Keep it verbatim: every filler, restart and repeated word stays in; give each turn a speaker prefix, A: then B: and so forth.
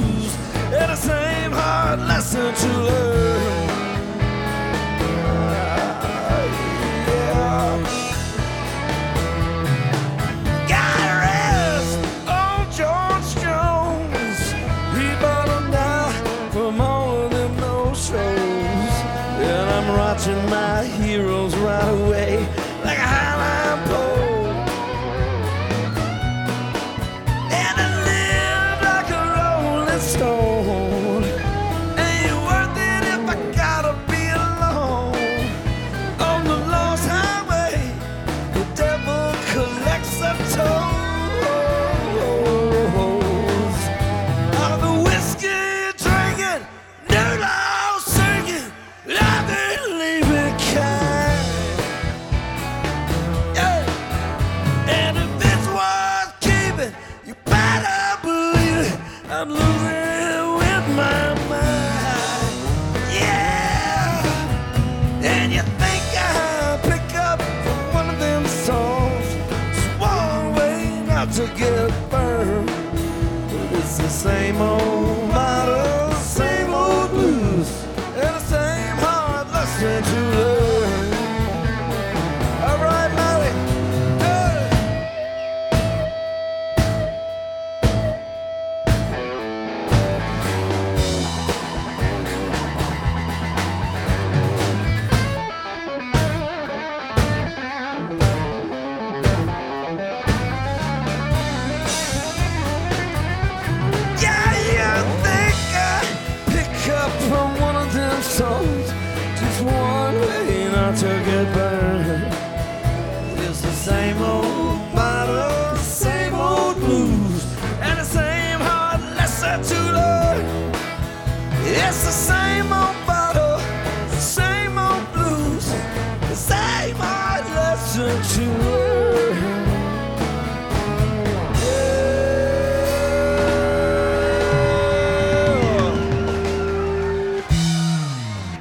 A: blues, and the same hard lesson to learn. Yeah. Gotta rest on George Jones. He bottomed out from all of them no shows, and I'm watching my heroes ride away like a highline pole. And I live like a rolling stone. Ain't worth it if I gotta be alone. On the lost highway, the devil collects the tolls. All the whiskey drinking, noodle singing, I've been leaving kind. Yeah. And if it's worth keeping, you better believe it, I'm losing it with my mind. Yeah. And you think I'll pick up from one of them songs, sworn way not to get burned. But it's the same old motto, same old blues, and the same hard lesson to learn. All right, Molly. Hey. Yeah, you think I pick up from one of them songs, just one way not to get burned. It's the same old bottle, same old blues, and the same hard lesson to learn. It's the same old bottle, same old blues, the same hard lesson to learn.